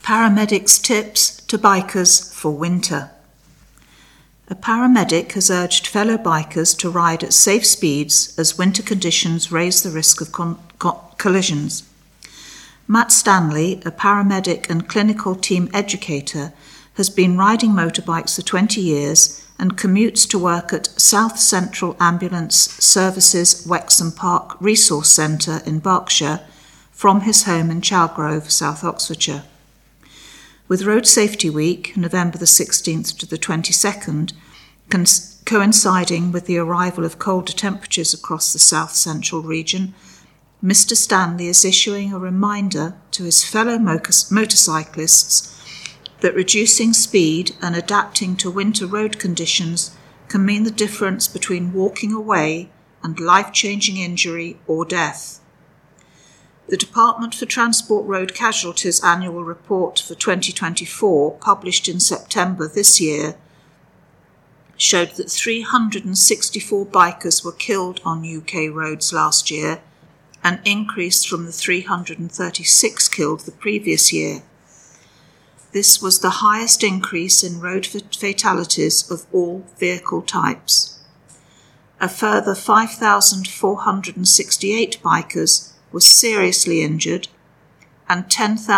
Paramedics' tips to bikers for winter. A paramedic has urged fellow bikers to ride at safe speeds as winter conditions raise the risk of collisions. Matt Stanley, a paramedic and clinical team educator, has been riding motorbikes for 20 years and commutes to work at South Central Ambulance Services Wexham Park Resource Centre in Berkshire from his home in Chalgrove, South Oxfordshire. With Road Safety Week, November the 16th to the 22nd, coinciding with the arrival of colder temperatures across the South Central region, Mr. Stanley is issuing a reminder to his fellow motorcyclists that reducing speed and adapting to winter road conditions can mean the difference between walking away and life-changing injury or death. The Department for Transport Road Casualties Annual Report for 2024, published in September this year, showed that 364 bikers were killed on UK roads last year, an increase from the 336 killed the previous year. This was the highest increase in road fatalities of all vehicle types. A further 5,468 bikers were seriously injured and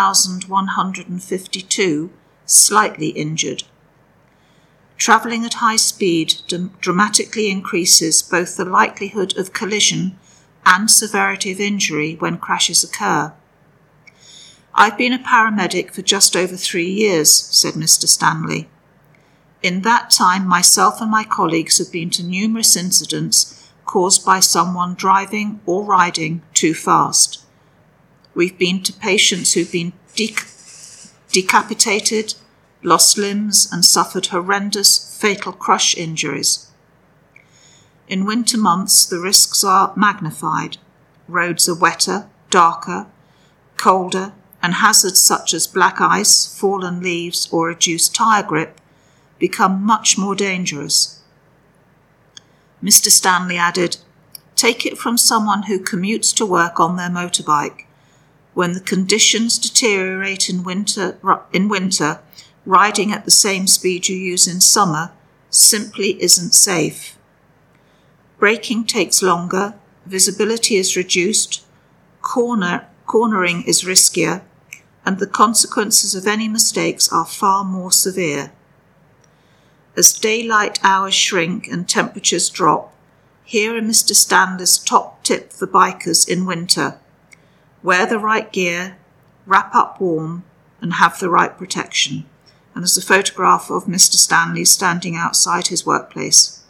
10,152 slightly injured. Travelling at high speed dramatically increases both the likelihood of collision and severity of injury when crashes occur. I've been a paramedic for just over 3 years, said Mr. Stanley. In that time, myself and my colleagues have been to numerous incidents caused by someone driving or riding too fast. We've been to patients who've been decapitated, lost limbs, and suffered horrendous fatal crush injuries. In winter months, the risks are magnified. Roads are wetter, darker, colder, and hazards such as black ice, fallen leaves, or reduced tyre grip become much more dangerous. Mr. Stanley added, "Take it from someone who commutes to work on their motorbike. When the conditions deteriorate in winter, riding at the same speed you use in summer simply isn't safe. Braking takes longer, visibility is reduced, cornering is riskier, and the consequences of any mistakes are far more severe. As daylight hours shrink and temperatures drop, here are Mr. Stanley's top tip for bikers in winter. Wear the right gear, wrap up warm, and have the right protection." And there's a photograph of Mr. Stanley standing outside his workplace.